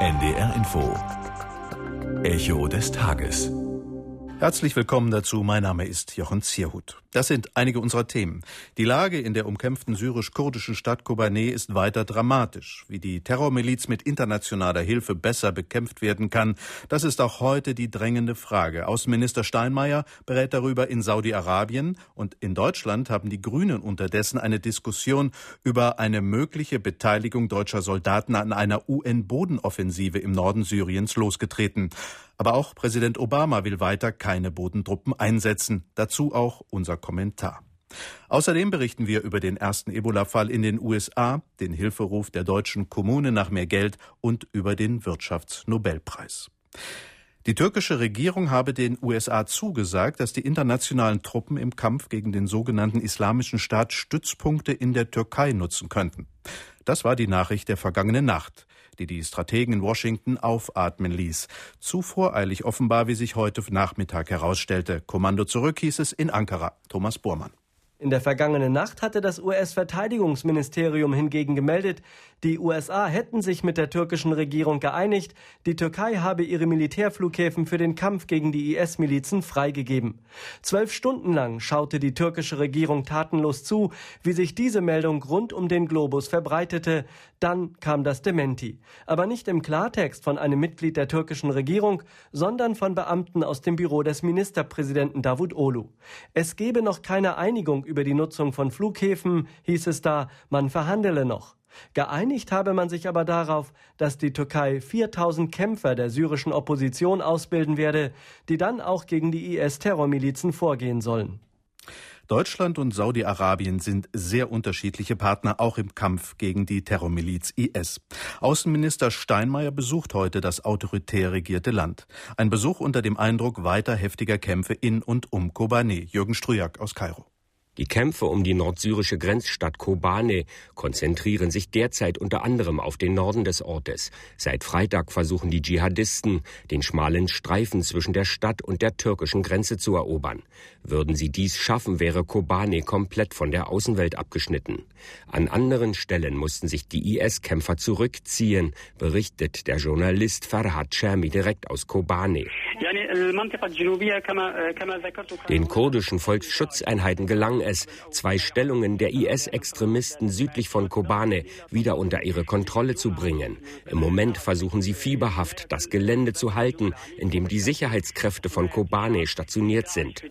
NDR Info. Echo des Tages. Herzlich willkommen dazu. Mein Name ist Jochen Zierhut. Das sind einige unserer Themen. Die Lage in der umkämpften syrisch-kurdischen Stadt Kobanê ist weiter dramatisch. Wie die Terrormiliz mit internationaler Hilfe besser bekämpft werden kann, das ist auch heute die drängende Frage. Außenminister Steinmeier berät darüber in Saudi-Arabien, und in Deutschland haben die Grünen unterdessen eine Diskussion über eine mögliche Beteiligung deutscher Soldaten an einer UN-Bodenoffensive im Norden Syriens losgetreten. Aber auch Präsident Obama will weiter keine Bodentruppen einsetzen. Dazu auch unser Kommentar. Außerdem berichten wir über den ersten Ebola-Fall in den USA, den Hilferuf der deutschen Kommune nach mehr Geld und über den Wirtschaftsnobelpreis. Die türkische Regierung habe den USA zugesagt, dass die internationalen Truppen im Kampf gegen den sogenannten Islamischen Staat Stützpunkte in der Türkei nutzen könnten. Das war die Nachricht der vergangenen Nacht, die Strategen in Washington aufatmen ließ. Zu voreilig offenbar, wie sich heute Nachmittag herausstellte. Kommando zurück, hieß es in Ankara. Thomas Bormann. In der vergangenen Nacht hatte das US-Verteidigungsministerium hingegen gemeldet, die USA hätten sich mit der türkischen Regierung geeinigt, die Türkei habe ihre Militärflughäfen für den Kampf gegen die IS-Milizen freigegeben. 12 Stunden lang schaute die türkische Regierung tatenlos zu, wie sich diese Meldung rund um den Globus verbreitete. Dann kam das Dementi. Aber nicht im Klartext von einem Mitglied der türkischen Regierung, sondern von Beamten aus dem Büro des Ministerpräsidenten Davutoglu. Es gebe noch keine Einigung über die Nutzung von Flughäfen, hieß es da, man verhandele noch. Geeinigt habe man sich aber darauf, dass die Türkei 4000 Kämpfer der syrischen Opposition ausbilden werde, die dann auch gegen die IS-Terrormilizen vorgehen sollen. Deutschland und Saudi-Arabien sind sehr unterschiedliche Partner, auch im Kampf gegen die Terrormiliz IS. Außenminister Steinmeier besucht heute das autoritär regierte Land. Ein Besuch unter dem Eindruck weiter heftiger Kämpfe in und um Kobanê. Jürgen Strujak aus Kairo. Die Kämpfe um die nordsyrische Grenzstadt Kobanê konzentrieren sich derzeit unter anderem auf den Norden des Ortes. Seit Freitag versuchen die Dschihadisten, den schmalen Streifen zwischen der Stadt und der türkischen Grenze zu erobern. Würden sie dies schaffen, wäre Kobanê komplett von der Außenwelt abgeschnitten. An anderen Stellen mussten sich die IS-Kämpfer zurückziehen, berichtet der Journalist Farhad Shermi direkt aus Kobanê. Den kurdischen Volksschutzeinheiten gelang es, 2 Stellungen der IS-Extremisten südlich von Kobanê wieder unter ihre Kontrolle zu bringen. Im Moment versuchen sie fieberhaft, das Gelände zu halten, in dem die Sicherheitskräfte von Kobanê stationiert sind.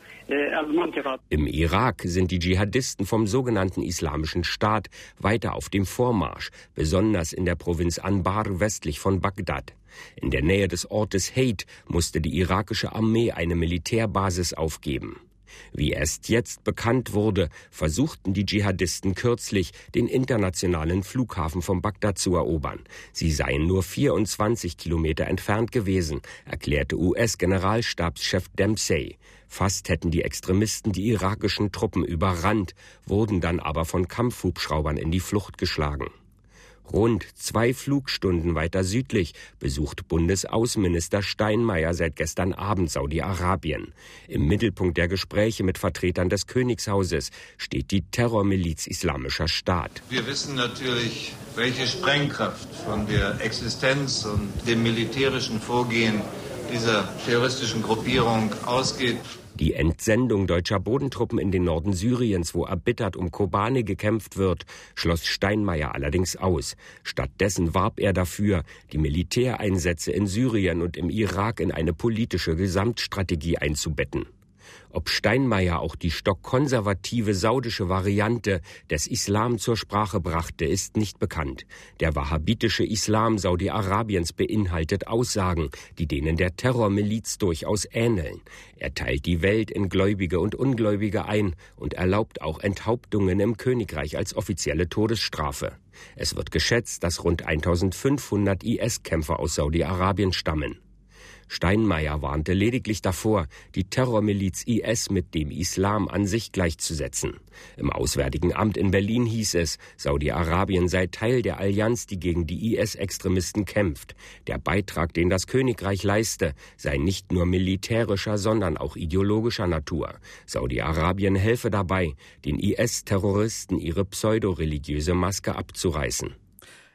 Im Irak sind die Dschihadisten vom sogenannten Islamischen Staat weiter auf dem Vormarsch, besonders in der Provinz Anbar westlich von Bagdad. In der Nähe des Ortes Heit musste die irakische Armee eine Militärbasis aufgeben. Wie erst jetzt bekannt wurde, versuchten die Dschihadisten kürzlich, den internationalen Flughafen von Bagdad zu erobern. Sie seien nur 24 Kilometer entfernt gewesen, erklärte US-Generalstabschef Dempsey. Fast hätten die Extremisten die irakischen Truppen überrannt, wurden dann aber von Kampfhubschraubern in die Flucht geschlagen. Rund 2 Flugstunden weiter südlich besucht Bundesaußenminister Steinmeier seit gestern Abend Saudi-Arabien. Im Mittelpunkt der Gespräche mit Vertretern des Königshauses steht die Terrormiliz Islamischer Staat. Wir wissen natürlich, welche Sprengkraft von der Existenz und dem militärischen Vorgehen dieser terroristischen Gruppierung ausgeht. Die Entsendung deutscher Bodentruppen in den Norden Syriens, wo erbittert um Kobanê gekämpft wird, schloss Steinmeier allerdings aus. Stattdessen warb er dafür, die Militäreinsätze in Syrien und im Irak in eine politische Gesamtstrategie einzubetten. Ob Steinmeier auch die stockkonservative saudische Variante des Islam zur Sprache brachte, ist nicht bekannt. Der wahhabitische Islam Saudi-Arabiens beinhaltet Aussagen, die denen der Terrormiliz durchaus ähneln. Er teilt die Welt in Gläubige und Ungläubige ein und erlaubt auch Enthauptungen im Königreich als offizielle Todesstrafe. Es wird geschätzt, dass rund 1500 IS-Kämpfer aus Saudi-Arabien stammen. Steinmeier warnte lediglich davor, die Terrormiliz IS mit dem Islam an sich gleichzusetzen. Im Auswärtigen Amt in Berlin hieß es, Saudi-Arabien sei Teil der Allianz, die gegen die IS-Extremisten kämpft. Der Beitrag, den das Königreich leiste, sei nicht nur militärischer, sondern auch ideologischer Natur. Saudi-Arabien helfe dabei, den IS-Terroristen ihre pseudoreligiöse Maske abzureißen.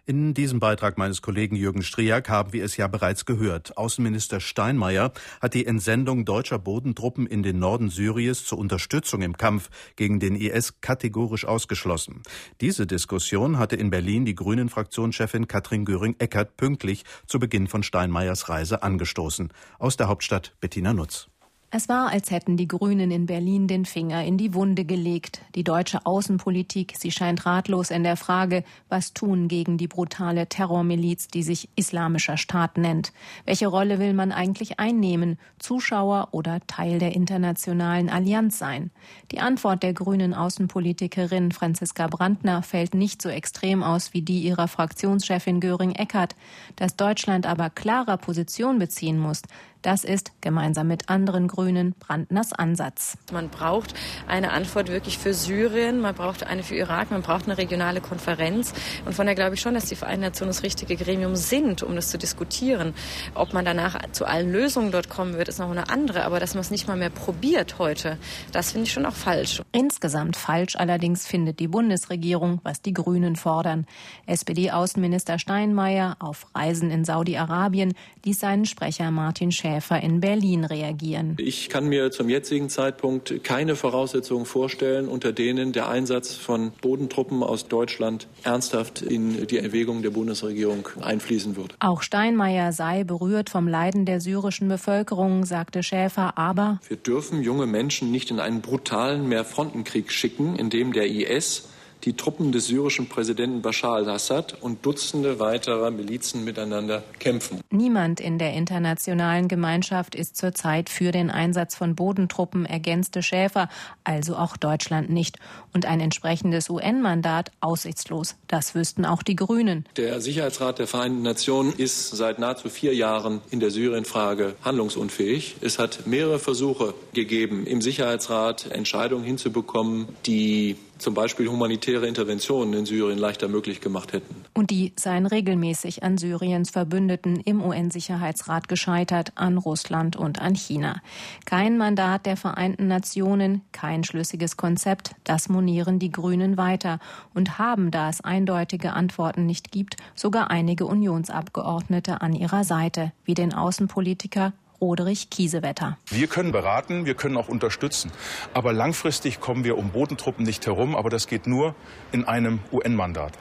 In diesem Beitrag meines Kollegen Jürgen Striak haben wir es ja bereits gehört. Außenminister Steinmeier hat die Entsendung deutscher Bodentruppen in den Norden Syriens zur Unterstützung im Kampf gegen den IS kategorisch ausgeschlossen. Diese Diskussion hatte in Berlin die Grünen-Fraktionschefin Katrin Göring-Eckardt pünktlich zu Beginn von Steinmeiers Reise angestoßen. Aus der Hauptstadt Bettina Nutz. Es war, als hätten die Grünen in Berlin den Finger in die Wunde gelegt. Die deutsche Außenpolitik, sie scheint ratlos in der Frage, was tun gegen die brutale Terrormiliz, die sich Islamischer Staat nennt. Welche Rolle will man eigentlich einnehmen? Zuschauer oder Teil der internationalen Allianz sein? Die Antwort der grünen Außenpolitikerin Franziska Brandner fällt nicht so extrem aus wie die ihrer Fraktionschefin Göring-Eckardt. Dass Deutschland aber klarer Position beziehen muss, das ist, gemeinsam mit anderen Grünen, Brandners Ansatz. Man braucht eine Antwort wirklich für Syrien, man braucht eine für Irak, man braucht eine regionale Konferenz. Und von daher glaube ich schon, dass die Vereinten Nationen das richtige Gremium sind, um das zu diskutieren. Ob man danach zu allen Lösungen dort kommen wird, ist noch eine andere. Aber dass man es nicht mal mehr probiert heute, das finde ich schon auch falsch. Insgesamt falsch allerdings findet die Bundesregierung, was die Grünen fordern. SPD-Außenminister Steinmeier auf Reisen in Saudi-Arabien ließ seinen Sprecher Martin Schäfer in Berlin reagieren. Ich kann mir zum jetzigen Zeitpunkt keine Voraussetzungen vorstellen, unter denen der Einsatz von Bodentruppen aus Deutschland ernsthaft in die Erwägungen der Bundesregierung einfließen wird. Auch Steinmeier sei berührt vom Leiden der syrischen Bevölkerung, sagte Schäfer, aber wir dürfen junge Menschen nicht in einen brutalen Mehrfrontenkrieg schicken, in dem der IS die Truppen des syrischen Präsidenten Bashar al-Assad und Dutzende weiterer Milizen miteinander kämpfen. Niemand in der internationalen Gemeinschaft ist zurzeit für den Einsatz von Bodentruppen, ergänzte Schäfer, also auch Deutschland nicht. Und ein entsprechendes UN-Mandat aussichtslos. Das wüssten auch die Grünen. Der Sicherheitsrat der Vereinten Nationen ist seit nahezu 4 Jahren in der Syrien-Frage handlungsunfähig. Es hat mehrere Versuche gegeben, im Sicherheitsrat Entscheidungen hinzubekommen, die zum Beispiel humanitäre Interventionen in Syrien leichter möglich gemacht hätten. Und die seien regelmäßig an Syriens Verbündeten im UN-Sicherheitsrat gescheitert, an Russland und an China. Kein Mandat der Vereinten Nationen, kein schlüssiges Konzept, das monieren die Grünen weiter und haben, da es eindeutige Antworten nicht gibt, sogar einige Unionsabgeordnete an ihrer Seite, wie den Außenpolitiker Roderich Kiesewetter. Wir können beraten, wir können auch unterstützen. Aber langfristig kommen wir um Bodentruppen nicht herum. Aber das geht nur in einem UN-Mandat.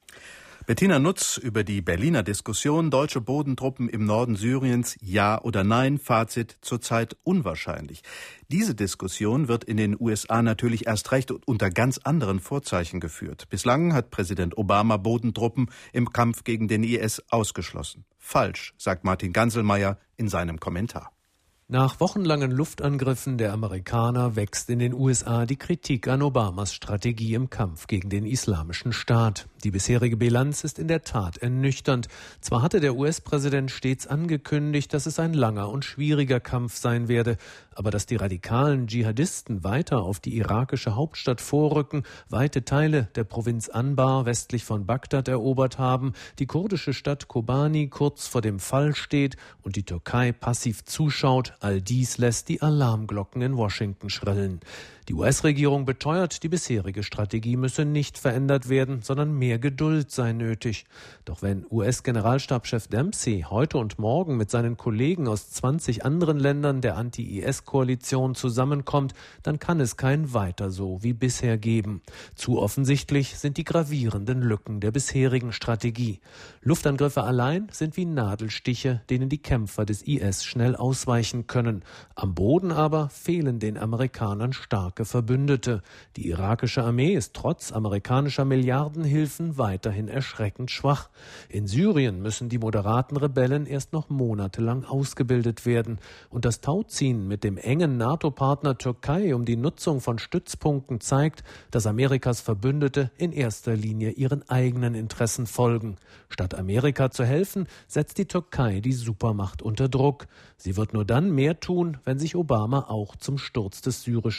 Bettina Nutz über die Berliner Diskussion, deutsche Bodentruppen im Norden Syriens, ja oder nein, Fazit zurzeit unwahrscheinlich. Diese Diskussion wird in den USA natürlich erst recht unter ganz anderen Vorzeichen geführt. Bislang hat Präsident Obama Bodentruppen im Kampf gegen den IS ausgeschlossen. Falsch, sagt Martin Ganselmeier in seinem Kommentar. Nach wochenlangen Luftangriffen der Amerikaner wächst in den USA die Kritik an Obamas Strategie im Kampf gegen den Islamischen Staat. Die bisherige Bilanz ist in der Tat ernüchternd. Zwar hatte der US-Präsident stets angekündigt, dass es ein langer und schwieriger Kampf sein werde, aber dass die radikalen Dschihadisten weiter auf die irakische Hauptstadt vorrücken, weite Teile der Provinz Anbar westlich von Bagdad erobert haben, die kurdische Stadt Kobani kurz vor dem Fall steht und die Türkei passiv zuschaut, all dies lässt die Alarmglocken in Washington schrillen. Die US-Regierung beteuert, die bisherige Strategie müsse nicht verändert werden, sondern mehr Geduld sei nötig. Doch wenn US-Generalstabschef Dempsey heute und morgen mit seinen Kollegen aus 20 anderen Ländern der Anti-IS-Koalition zusammenkommt, dann kann es kein Weiter so wie bisher geben. Zu offensichtlich sind die gravierenden Lücken der bisherigen Strategie. Luftangriffe allein sind wie Nadelstiche, denen die Kämpfer des IS schnell ausweichen können. Am Boden aber fehlen den Amerikanern starke Verbündete. Die irakische Armee ist trotz amerikanischer Milliardenhilfen weiterhin erschreckend schwach. In Syrien müssen die moderaten Rebellen erst noch monatelang ausgebildet werden. Und das Tauziehen mit dem engen NATO-Partner Türkei um die Nutzung von Stützpunkten zeigt, dass Amerikas Verbündete in erster Linie ihren eigenen Interessen folgen. Statt Amerika zu helfen, setzt die Türkei die Supermacht unter Druck. Sie wird nur dann mehr tun, wenn sich Obama auch zum Sturz des syrischen Diktators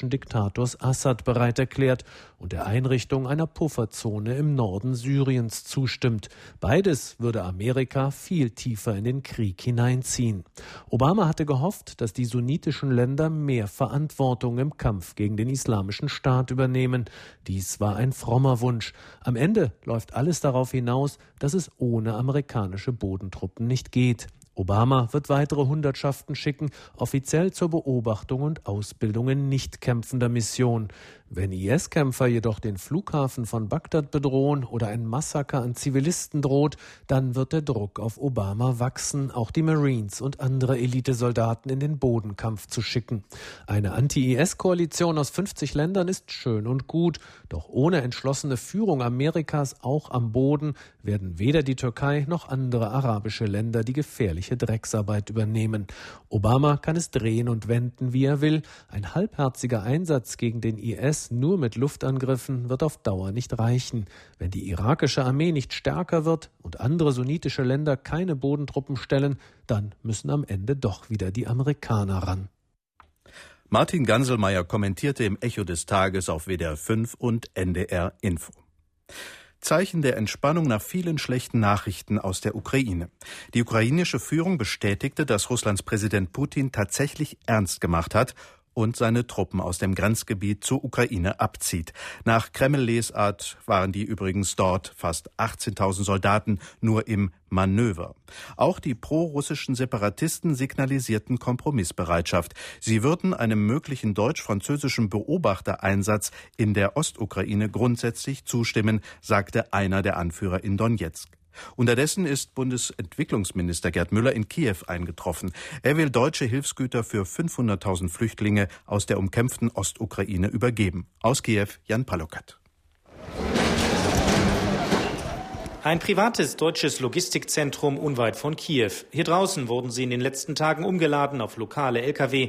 Diktators Assad bereit erklärt und der Einrichtung einer Pufferzone im Norden Syriens zustimmt. Beides würde Amerika viel tiefer in den Krieg hineinziehen. Obama hatte gehofft, dass die sunnitischen Länder mehr Verantwortung im Kampf gegen den Islamischen Staat übernehmen. Dies war ein frommer Wunsch. Am Ende läuft alles darauf hinaus, dass es ohne amerikanische Bodentruppen nicht geht. Obama wird weitere Hundertschaften schicken, offiziell zur Beobachtung und Ausbildung in nicht kämpfender Mission. Wenn IS-Kämpfer jedoch den Flughafen von Bagdad bedrohen oder ein Massaker an Zivilisten droht, dann wird der Druck auf Obama wachsen, auch die Marines und andere Elitesoldaten in den Bodenkampf zu schicken. Eine Anti-IS-Koalition aus 50 Ländern ist schön und gut, doch ohne entschlossene Führung Amerikas auch am Boden werden weder die Türkei noch andere arabische Länder die gefährliche Drecksarbeit übernehmen. Obama kann es drehen und wenden, wie er will. Ein halbherziger Einsatz gegen den IS nur mit Luftangriffen wird auf Dauer nicht reichen. Wenn die irakische Armee nicht stärker wird und andere sunnitische Länder keine Bodentruppen stellen, dann müssen am Ende doch wieder die Amerikaner ran. Martin Ganselmeier kommentierte im Echo des Tages auf WDR 5 und NDR Info. Zeichen der Entspannung nach vielen schlechten Nachrichten aus der Ukraine. Die ukrainische Führung bestätigte, dass Russlands Präsident Putin tatsächlich ernst gemacht hat und seine Truppen aus dem Grenzgebiet zur Ukraine abzieht. Nach Kreml-Lesart waren die übrigens dort fast 18.000 Soldaten nur im Manöver. Auch die pro-russischen Separatisten signalisierten Kompromissbereitschaft. Sie würden einem möglichen deutsch-französischen Beobachtereinsatz in der Ostukraine grundsätzlich zustimmen, sagte einer der Anführer in Donezk. Unterdessen ist Bundesentwicklungsminister Gerd Müller in Kiew eingetroffen. Er will deutsche Hilfsgüter für 500.000 Flüchtlinge aus der umkämpften Ostukraine übergeben. Aus Kiew, Jan Palokat. Ein privates deutsches Logistikzentrum unweit von Kiew. Hier draußen wurden sie in den letzten Tagen umgeladen auf lokale Lkw.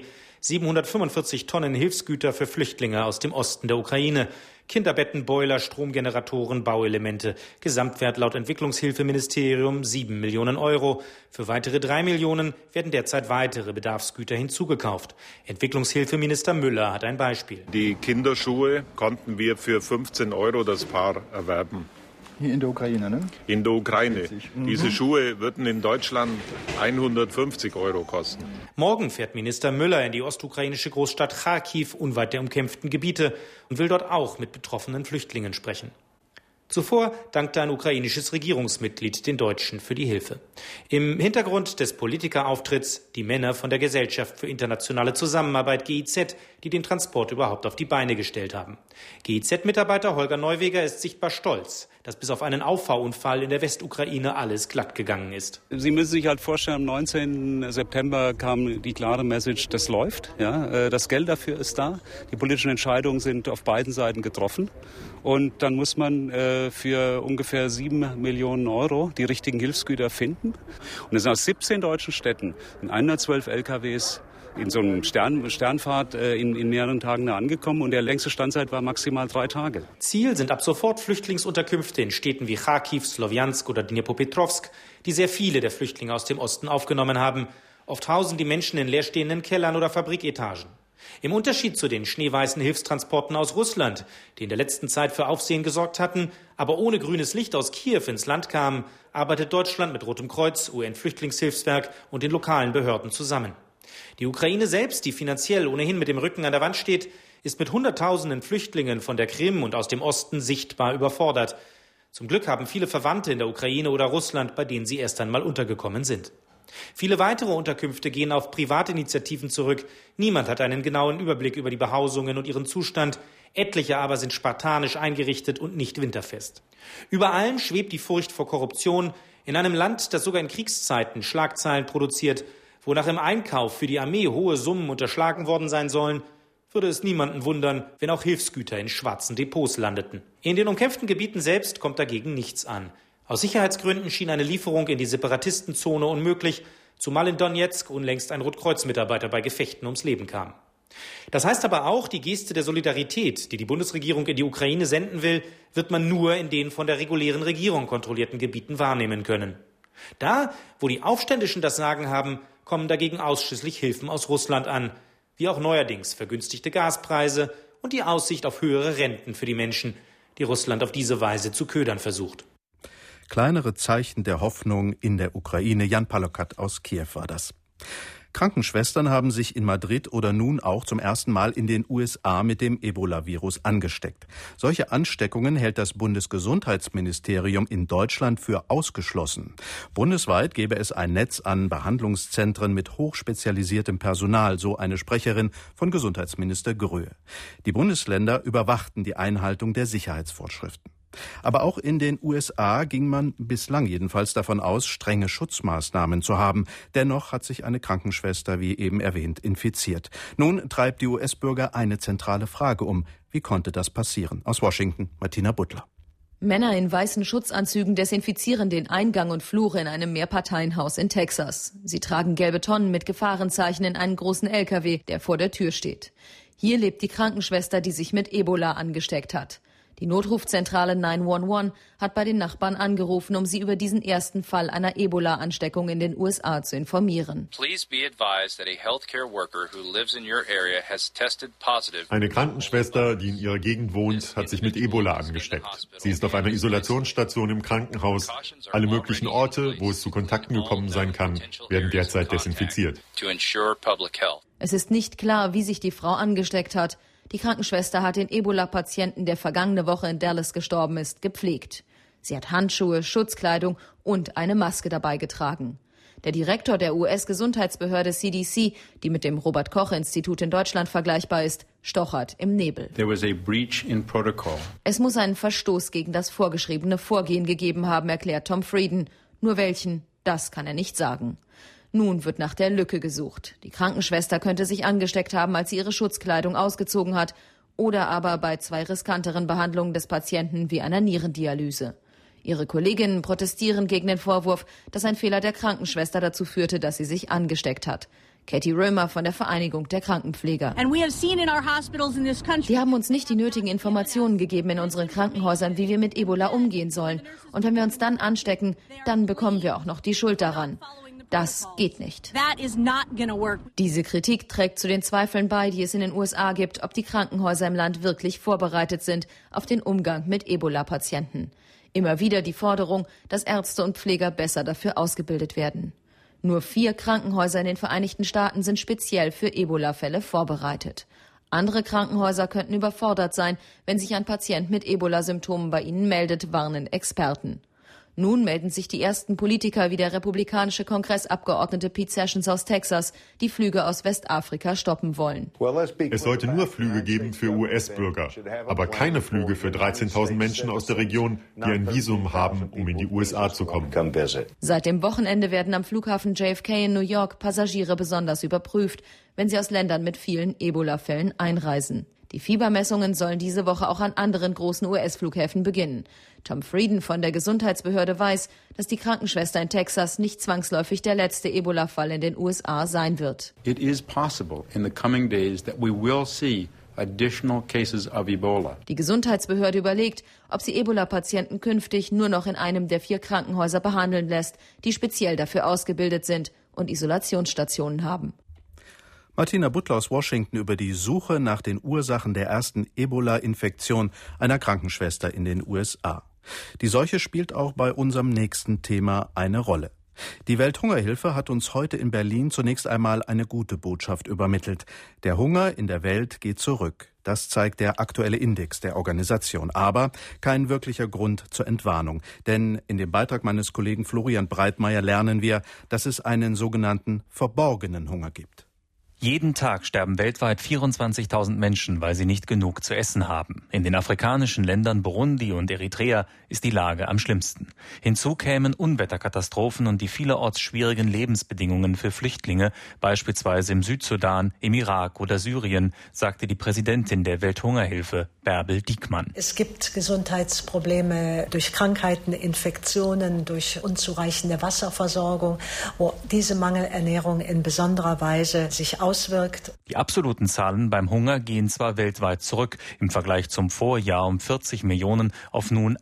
745 Tonnen Hilfsgüter für Flüchtlinge aus dem Osten der Ukraine. Kinderbetten, Boiler, Stromgeneratoren, Bauelemente. Gesamtwert laut Entwicklungshilfeministerium 7 Millionen Euro. Für weitere 3 Millionen werden derzeit weitere Bedarfsgüter hinzugekauft. Entwicklungshilfeminister Müller hat ein Beispiel. Die Kinderschuhe konnten wir für 15 Euro das Paar erwerben. Hier in der Ukraine, ne? In der Ukraine. Diese Schuhe würden in Deutschland 150 Euro kosten. Morgen fährt Minister Müller in die ostukrainische Großstadt Charkiw, unweit der umkämpften Gebiete, und will dort auch mit betroffenen Flüchtlingen sprechen. Zuvor dankte ein ukrainisches Regierungsmitglied den Deutschen für die Hilfe. Im Hintergrund des Politikerauftritts die Männer von der Gesellschaft für internationale Zusammenarbeit GIZ, die den Transport überhaupt auf die Beine gestellt haben. GIZ-Mitarbeiter Holger Neuweger ist sichtbar stolz, dass bis auf einen Auffahrunfall in der Westukraine alles glatt gegangen ist. Sie müssen sich halt vorstellen, am 19. September kam die klare Message, das läuft. Ja, das Geld dafür ist da. Die politischen Entscheidungen sind auf beiden Seiten getroffen. Und dann muss man für ungefähr 7 Millionen Euro die richtigen Hilfsgüter finden. Und es sind aus 17 deutschen Städten in 112 LKWs in so einem Sternfahrt in mehreren Tagen da angekommen. Und der längste Standzeit war maximal 3 Tage. Ziel sind ab sofort Flüchtlingsunterkünfte in Städten wie Charkiw, Slowjansk oder Dnipropetrovsk, die sehr viele der Flüchtlinge aus dem Osten aufgenommen haben. Oft hausen die Menschen in leerstehenden Kellern oder Fabriketagen. Im Unterschied zu den schneeweißen Hilfstransporten aus Russland, die in der letzten Zeit für Aufsehen gesorgt hatten, aber ohne grünes Licht aus Kiew ins Land kamen, arbeitet Deutschland mit Rotem Kreuz, UN-Flüchtlingshilfswerk und den lokalen Behörden zusammen. Die Ukraine selbst, die finanziell ohnehin mit dem Rücken an der Wand steht, ist mit Hunderttausenden Flüchtlingen von der Krim und aus dem Osten sichtbar überfordert. Zum Glück haben viele Verwandte in der Ukraine oder Russland, bei denen sie erst einmal untergekommen sind. Viele weitere Unterkünfte gehen auf Privatinitiativen zurück. Niemand hat einen genauen Überblick über die Behausungen und ihren Zustand. Etliche aber sind spartanisch eingerichtet und nicht winterfest. Über allem schwebt die Furcht vor Korruption in einem Land, das sogar in Kriegszeiten Schlagzeilen produziert, wonach im Einkauf für die Armee hohe Summen unterschlagen worden sein sollen, würde es niemanden wundern, wenn auch Hilfsgüter in schwarzen Depots landeten. In den umkämpften Gebieten selbst kommt dagegen nichts an. Aus Sicherheitsgründen schien eine Lieferung in die Separatistenzone unmöglich, zumal in Donezk unlängst ein Rotkreuz-Mitarbeiter bei Gefechten ums Leben kam. Das heißt aber auch, die Geste der Solidarität, die die Bundesregierung in die Ukraine senden will, wird man nur in den von der regulären Regierung kontrollierten Gebieten wahrnehmen können. Da, wo die Aufständischen das Sagen haben, kommen dagegen ausschließlich Hilfen aus Russland an, wie auch neuerdings vergünstigte Gaspreise und die Aussicht auf höhere Renten für die Menschen, die Russland auf diese Weise zu ködern versucht. Kleinere Zeichen der Hoffnung in der Ukraine. Jan Palokat aus Kiew war das. Krankenschwestern haben sich in Madrid oder nun auch zum ersten Mal in den USA mit dem Ebola-Virus angesteckt. Solche Ansteckungen hält das Bundesgesundheitsministerium in Deutschland für ausgeschlossen. Bundesweit gäbe es ein Netz an Behandlungszentren mit hochspezialisiertem Personal, so eine Sprecherin von Gesundheitsminister Gröhe. Die Bundesländer überwachten die Einhaltung der Sicherheitsvorschriften. Aber auch in den USA ging man bislang jedenfalls davon aus, strenge Schutzmaßnahmen zu haben. Dennoch hat sich eine Krankenschwester, wie eben erwähnt, infiziert. Nun treibt die US-Bürger eine zentrale Frage um. Wie konnte das passieren? Aus Washington, Martina Butler. Männer in weißen Schutzanzügen desinfizieren den Eingang und Flure in einem Mehrparteienhaus in Texas. Sie tragen gelbe Tonnen mit Gefahrenzeichen in einen großen LKW, der vor der Tür steht. Hier lebt die Krankenschwester, die sich mit Ebola angesteckt hat. Die Notrufzentrale 911 hat bei den Nachbarn angerufen, um sie über diesen ersten Fall einer Ebola-Ansteckung in den USA zu informieren. Eine Krankenschwester, die in ihrer Gegend wohnt, hat sich mit Ebola angesteckt. Sie ist auf einer Isolationsstation im Krankenhaus. Alle möglichen Orte, wo es zu Kontakten gekommen sein kann, werden derzeit desinfiziert. Es ist nicht klar, wie sich die Frau angesteckt hat. Die Krankenschwester hat den Ebola-Patienten, der vergangene Woche in Dallas gestorben ist, gepflegt. Sie hat Handschuhe, Schutzkleidung und eine Maske dabei getragen. Der Direktor der US-Gesundheitsbehörde CDC, die mit dem Robert-Koch-Institut in Deutschland vergleichbar ist, stochert im Nebel. Es muss einen Verstoß gegen das vorgeschriebene Vorgehen gegeben haben, erklärt Tom Frieden. Nur welchen, das kann er nicht sagen. Nun wird nach der Lücke gesucht. Die Krankenschwester könnte sich angesteckt haben, als sie ihre Schutzkleidung ausgezogen hat, oder aber bei 2 riskanteren Behandlungen des Patienten wie einer Nierendialyse. Ihre Kolleginnen protestieren gegen den Vorwurf, dass ein Fehler der Krankenschwester dazu führte, dass sie sich angesteckt hat. Katie Römer von der Vereinigung der Krankenpfleger. Die haben uns nicht die nötigen Informationen gegeben in unseren Krankenhäusern, wie wir mit Ebola umgehen sollen. Und wenn wir uns dann anstecken, dann bekommen wir auch noch die Schuld daran. Das geht nicht. Diese Kritik trägt zu den Zweifeln bei, die es in den USA gibt, ob die Krankenhäuser im Land wirklich vorbereitet sind auf den Umgang mit Ebola-Patienten. Immer wieder die Forderung, dass Ärzte und Pfleger besser dafür ausgebildet werden. Nur 4 Krankenhäuser in den Vereinigten Staaten sind speziell für Ebola-Fälle vorbereitet. Andere Krankenhäuser könnten überfordert sein, wenn sich ein Patient mit Ebola-Symptomen bei ihnen meldet, warnen Experten. Nun melden sich die ersten Politiker wie der republikanische Kongressabgeordnete Pete Sessions aus Texas, die Flüge aus Westafrika stoppen wollen. Es sollte nur Flüge geben für US-Bürger, aber keine Flüge für 13.000 Menschen aus der Region, die ein Visum haben, um in die USA zu kommen. Seit dem Wochenende werden am Flughafen JFK in New York Passagiere besonders überprüft, wenn sie aus Ländern mit vielen Ebola-Fällen einreisen. Die Fiebermessungen sollen diese Woche auch an anderen großen US-Flughäfen beginnen. Tom Frieden von der Gesundheitsbehörde weiß, dass die Krankenschwester in Texas nicht zwangsläufig der letzte Ebola-Fall in den USA sein wird. It is possible in the coming days that we will see additional cases of Ebola. Die Gesundheitsbehörde überlegt, ob sie Ebola-Patienten künftig nur noch in einem der 4 Krankenhäuser behandeln lässt, die speziell dafür ausgebildet sind und Isolationsstationen haben. Martina Butler aus Washington über die Suche nach den Ursachen der ersten Ebola-Infektion einer Krankenschwester in den USA. Die Seuche spielt auch bei unserem nächsten Thema eine Rolle. Die Welthungerhilfe hat uns heute in Berlin zunächst einmal eine gute Botschaft übermittelt. Der Hunger in der Welt geht zurück. Das zeigt der aktuelle Index der Organisation. Aber kein wirklicher Grund zur Entwarnung. Denn in dem Beitrag meines Kollegen Florian Breitmeier lernen wir, dass es einen sogenannten verborgenen Hunger gibt. Jeden Tag sterben weltweit 24.000 Menschen, weil sie nicht genug zu essen haben. In den afrikanischen Ländern Burundi und Eritrea ist die Lage am schlimmsten. Hinzu kämen Unwetterkatastrophen und die vielerorts schwierigen Lebensbedingungen für Flüchtlinge, beispielsweise im Südsudan, im Irak oder Syrien, sagte die Präsidentin der Welthungerhilfe, Bärbel Diekmann. Es gibt Gesundheitsprobleme durch Krankheiten, Infektionen, durch unzureichende Wasserversorgung, wo diese Mangelernährung in besonderer Weise sich auswirkt. Die absoluten Zahlen beim Hunger gehen zwar weltweit zurück, im Vergleich zum Vorjahr um 40 Millionen auf nun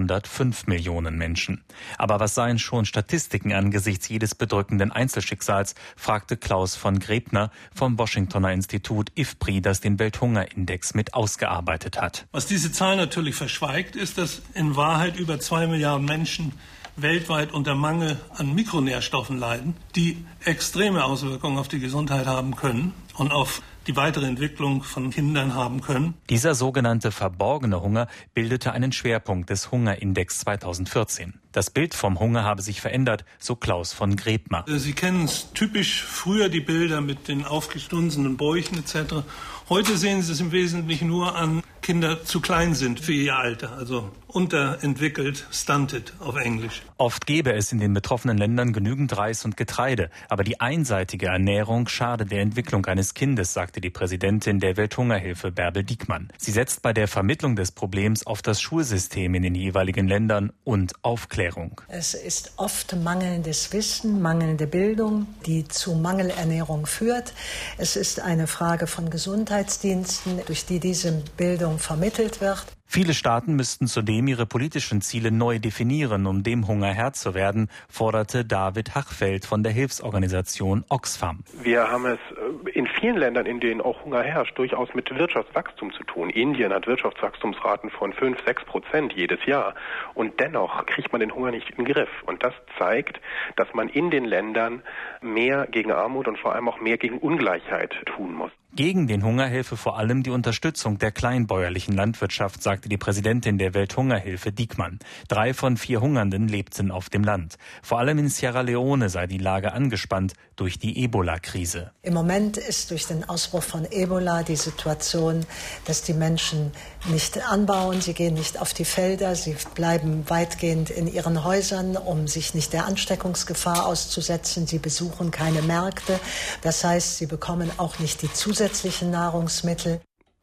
805 Millionen Menschen. Aber was seien schon Statistiken angesichts jedes bedrückenden Einzelschicksals, fragte Klaus von Grebner vom Washingtoner Institut IFPRI, das den Welthungerindex mit ausgearbeitet hat. Was diese Zahl natürlich verschweigt, ist, dass in Wahrheit über 2 Milliarden Menschen weltweit unter Mangel an Mikronährstoffen leiden, die extreme Auswirkungen auf die Gesundheit haben können und auf die weitere Entwicklung von Kindern haben können. Dieser sogenannte verborgene Hunger bildete einen Schwerpunkt des Hungerindex 2014. Das Bild vom Hunger habe sich verändert, so Klaus von Grebner. Sie kennen es typisch früher, die Bilder mit den aufgestunsenen Bäuchen etc. Heute sehen Sie es im Wesentlichen nur an Kinder zu klein sind für ihr Alter, also unterentwickelt, stunted auf Englisch. Oft gäbe es in den betroffenen Ländern genügend Reis und Getreide, aber die einseitige Ernährung schade der Entwicklung eines Kindes, sagte die Präsidentin der Welthungerhilfe Bärbel Diekmann. Sie setzt bei der Vermittlung des Problems auf das Schulsystem in den jeweiligen Ländern und Aufklärung. Es ist oft mangelndes Wissen, mangelnde Bildung, die zu Mangelernährung führt. Es ist eine Frage von Gesundheitsdiensten, durch die diese Bildung vermittelt wird. Viele Staaten müssten zudem ihre politischen Ziele neu definieren, um dem Hunger Herr zu werden, forderte David Hachfeld von der Hilfsorganisation Oxfam. Wir haben es in vielen Ländern, in denen auch Hunger herrscht, durchaus mit Wirtschaftswachstum zu tun. Indien hat Wirtschaftswachstumsraten von 5-6% jedes Jahr. Und dennoch kriegt man den Hunger nicht in den Griff. Und das zeigt, dass man in den Ländern mehr gegen Armut und vor allem auch mehr gegen Ungleichheit tun muss. Gegen den Hunger helfe vor allem die Unterstützung der kleinbäuerlichen Landwirtschaft, sagte die Präsidentin der Welthungerhilfe Diekmann. 3 von 4 Hungernden lebten auf dem Land. Vor allem in Sierra Leone sei die Lage angespannt durch die Ebola-Krise. Im Moment ist durch den Ausbruch von Ebola die Situation, dass die Menschen nicht anbauen, sie gehen nicht auf die Felder, sie bleiben weitgehend in ihren Häusern, um sich nicht der Ansteckungsgefahr auszusetzen. Sie besuchen keine Märkte, das heißt, sie bekommen auch nicht die zusätzlichen Nahrungsmittel.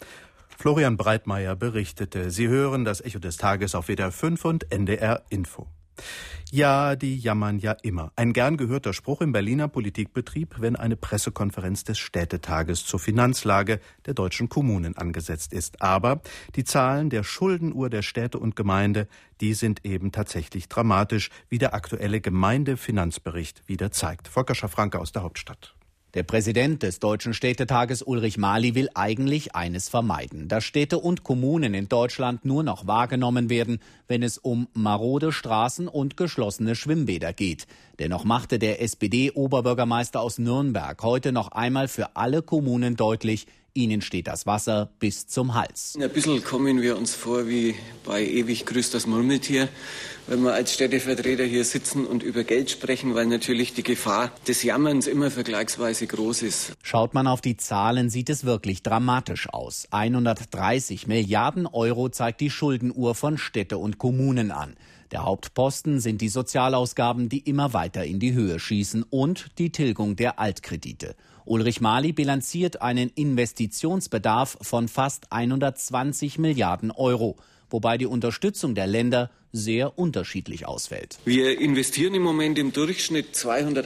Florian Breitmeier berichtete. Sie hören das Echo des Tages auf WDR 5 und NDR Info. Ja, die jammern ja immer. Ein gern gehörter Spruch im Berliner Politikbetrieb, wenn eine Pressekonferenz des Städtetages zur Finanzlage der deutschen Kommunen angesetzt ist. Aber die Zahlen der Schuldenuhr der Städte und Gemeinde, die sind eben tatsächlich dramatisch, wie der aktuelle Gemeindefinanzbericht wieder zeigt. Volker Schafranke aus der Hauptstadt. Der Präsident des Deutschen Städtetages Ulrich Mali will eigentlich eines vermeiden, dass Städte und Kommunen in Deutschland nur noch wahrgenommen werden, wenn es um marode Straßen und geschlossene Schwimmbäder geht. Dennoch machte der SPD-Oberbürgermeister aus Nürnberg heute noch einmal für alle Kommunen deutlich, ihnen steht das Wasser bis zum Hals. Ein bisschen kommen wir uns vor wie bei ewig grüßt das Murmeltier, wenn wir als Städtevertreter hier sitzen und über Geld sprechen, weil natürlich die Gefahr des Jammerns immer vergleichsweise groß ist. Schaut man auf die Zahlen, sieht es wirklich dramatisch aus. 130 Milliarden Euro zeigt die Schuldenuhr von Städte und Kommunen an. Der Hauptposten sind die Sozialausgaben, die immer weiter in die Höhe schießen, und die Tilgung der Altkredite. Ulrich Mali bilanziert einen Investitionsbedarf von fast 120 Milliarden Euro, wobei die Unterstützung der Länder sehr unterschiedlich ausfällt. Wir investieren im Moment im Durchschnitt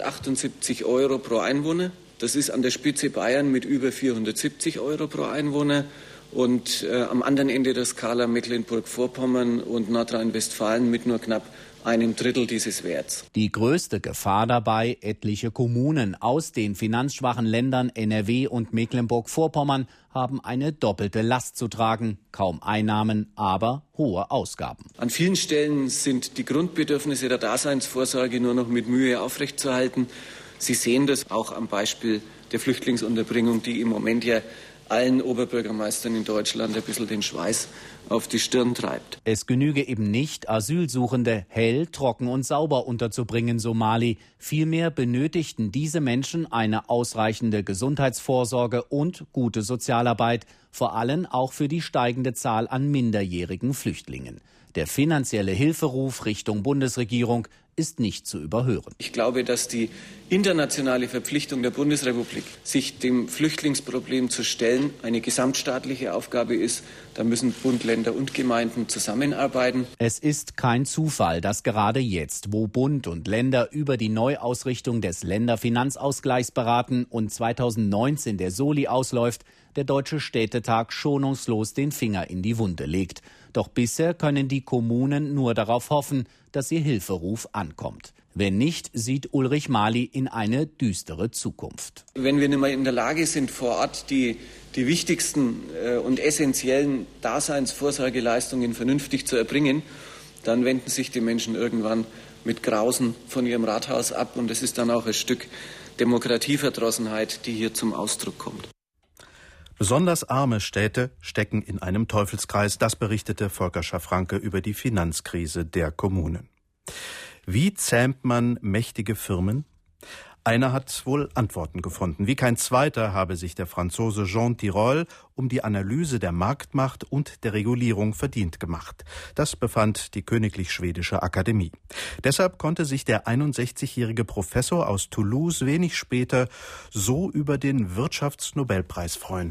278 Euro pro Einwohner. Das ist an der Spitze Bayern mit über 470 Euro pro Einwohner. Und am anderen Ende der Skala Mecklenburg-Vorpommern und Nordrhein-Westfalen mit nur knapp 1/3 dieses Werts. Die größte Gefahr dabei: etliche Kommunen aus den finanzschwachen Ländern NRW und Mecklenburg-Vorpommern haben eine doppelte Last zu tragen. Kaum Einnahmen, aber hohe Ausgaben. An vielen Stellen sind die Grundbedürfnisse der Daseinsvorsorge nur noch mit Mühe aufrechtzuerhalten. Sie sehen das auch am Beispiel der Flüchtlingsunterbringung, die im Moment ja allen Oberbürgermeistern in Deutschland ein bisschen den Schweiß auf die Stirn treibt. Es genüge eben nicht, Asylsuchende hell, trocken und sauber unterzubringen, so Mali. Vielmehr benötigten diese Menschen eine ausreichende Gesundheitsvorsorge und gute Sozialarbeit, vor allem auch für die steigende Zahl an minderjährigen Flüchtlingen. Der finanzielle Hilferuf Richtung Bundesregierung ist nicht zu überhören. Ich glaube, dass die internationale Verpflichtung der Bundesrepublik, sich dem Flüchtlingsproblem zu stellen, eine gesamtstaatliche Aufgabe ist. Da müssen Bund, Länder und Gemeinden zusammenarbeiten. Es ist kein Zufall, dass gerade jetzt, wo Bund und Länder über die Neuausrichtung des Länderfinanzausgleichs beraten und 2019 der Soli ausläuft, der Deutsche Städtetag schonungslos den Finger in die Wunde legt. Doch bisher können die Kommunen nur darauf hoffen, dass ihr Hilferuf ankommt. Wenn nicht, sieht Ulrich Mali in eine düstere Zukunft. Wenn wir nicht mehr in der Lage sind, vor Ort die wichtigsten und essentiellen Daseinsvorsorgeleistungen vernünftig zu erbringen, dann wenden sich die Menschen irgendwann mit Grausen von ihrem Rathaus ab. Und es ist dann auch ein Stück Demokratieverdrossenheit, die hier zum Ausdruck kommt. Besonders arme Städte stecken in einem Teufelskreis. Das berichtete Volker Schaffranke über die Finanzkrise der Kommunen. Wie zähmt man mächtige Firmen? Einer hat wohl Antworten gefunden. Wie kein zweiter habe sich der Franzose Jean Tirole um die Analyse der Marktmacht und der Regulierung verdient gemacht. Das befand die Königlich Schwedische Akademie. Deshalb konnte sich der 61-jährige Professor aus Toulouse wenig später so über den Wirtschaftsnobelpreis freuen.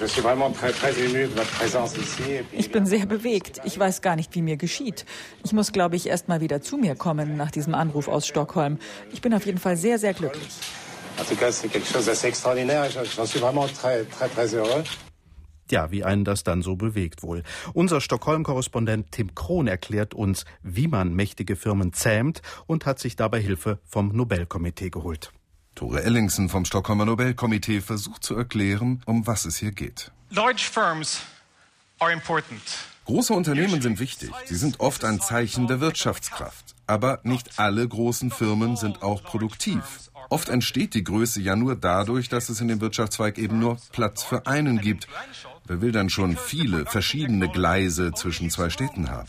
Ich bin sehr bewegt. Ich weiß gar nicht, wie mir geschieht. Ich muss, glaube ich, erst mal wieder zu mir kommen nach diesem Anruf aus Stockholm. Ich bin auf jeden Fall sehr, sehr glücklich. Ja, wie einen das dann so bewegt wohl. Unser Stockholm-Korrespondent Tim Krohn erklärt uns, wie man mächtige Firmen zähmt und hat sich dabei Hilfe vom Nobelkomitee geholt. Tore Ellingsen vom Stockholmer Nobelkomitee versucht zu erklären, um was es hier geht. Große Unternehmen sind wichtig. Sie sind oft ein Zeichen der Wirtschaftskraft. Aber nicht alle großen Firmen sind auch produktiv. Oft entsteht die Größe ja nur dadurch, dass es in dem Wirtschaftszweig eben nur Platz für einen gibt. Wer will dann schon viele verschiedene Gleise zwischen zwei Städten haben?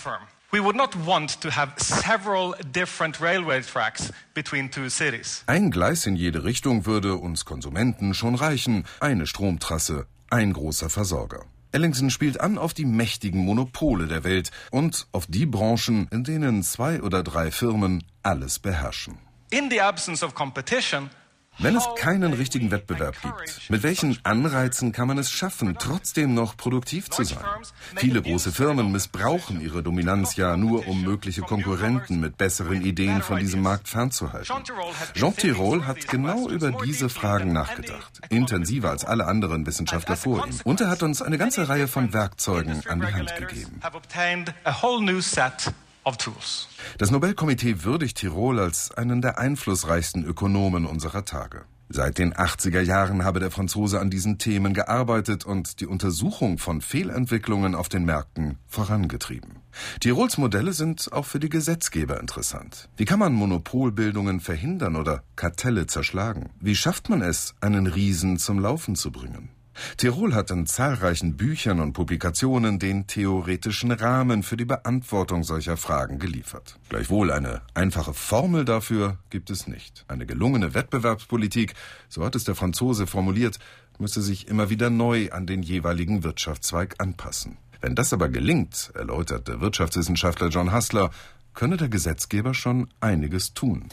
Ein Gleis in jede Richtung würde uns Konsumenten schon reichen. Eine Stromtrasse, ein großer Versorger. Ellingsen spielt an auf die mächtigen Monopole der Welt und auf die Branchen, in denen 2 oder 3 Firmen alles beherrschen. Wenn es keinen richtigen Wettbewerb gibt, mit welchen Anreizen kann man es schaffen, trotzdem noch produktiv zu sein? Viele große Firmen missbrauchen ihre Dominanz ja nur, um mögliche Konkurrenten mit besseren Ideen von diesem Markt fernzuhalten. Jean Tirole hat genau über diese Fragen nachgedacht, intensiver als alle anderen Wissenschaftler vor ihm. Und er hat uns eine ganze Reihe von Werkzeugen an die Hand gegeben. Das Nobelkomitee würdigt Tirole als einen der einflussreichsten Ökonomen unserer Tage. Seit den 80er Jahren habe der Franzose an diesen Themen gearbeitet und die Untersuchung von Fehlentwicklungen auf den Märkten vorangetrieben. Tirols Modelle sind auch für die Gesetzgeber interessant. Wie kann man Monopolbildungen verhindern oder Kartelle zerschlagen? Wie schafft man es, einen Riesen zum Laufen zu bringen? Tirole hat in zahlreichen Büchern und Publikationen den theoretischen Rahmen für die Beantwortung solcher Fragen geliefert. Gleichwohl eine einfache Formel dafür gibt es nicht. Eine gelungene Wettbewerbspolitik, so hat es der Franzose formuliert, müsse sich immer wieder neu an den jeweiligen Wirtschaftszweig anpassen. Wenn das aber gelingt, erläutert der Wirtschaftswissenschaftler John Hassler, könne der Gesetzgeber schon einiges tun.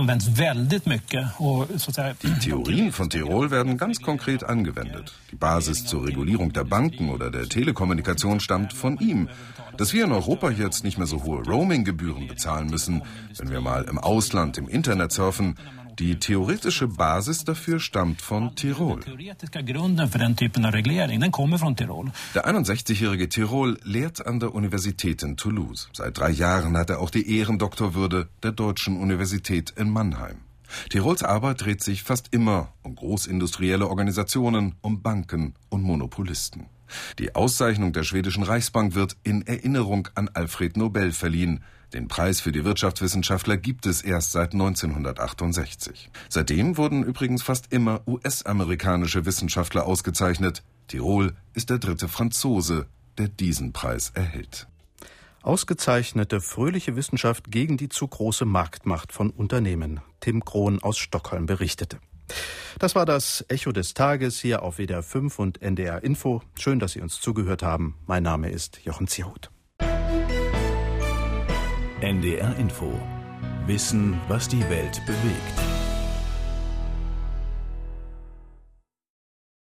Die Theorien von Tirole werden ganz konkret angewendet. Die Basis zur Regulierung der Banken oder der Telekommunikation stammt von ihm. Dass wir in Europa jetzt nicht mehr so hohe Roaming-Gebühren bezahlen müssen, wenn wir mal im Ausland im Internet surfen, die theoretische Basis dafür stammt von Tirole. Der 61-jährige Tirole lehrt an der Universität in Toulouse. Seit 3 Jahren hat er auch die Ehrendoktorwürde der Deutschen Universität in Mannheim. Tirols Arbeit dreht sich fast immer um großindustrielle Organisationen, um Banken und Monopolisten. Die Auszeichnung der schwedischen Reichsbank wird in Erinnerung an Alfred Nobel verliehen. Den Preis für die Wirtschaftswissenschaftler gibt es erst seit 1968. Seitdem wurden übrigens fast immer US-amerikanische Wissenschaftler ausgezeichnet. Tirole ist der 3. Franzose, der diesen Preis erhält. Ausgezeichnete, fröhliche Wissenschaft gegen die zu große Marktmacht von Unternehmen. Tim Krohn aus Stockholm berichtete. Das war das Echo des Tages hier auf WDR 5 und NDR Info. Schön, dass Sie uns zugehört haben. Mein Name ist Jochen Zierhut. NDR Info. Wissen, was die Welt bewegt.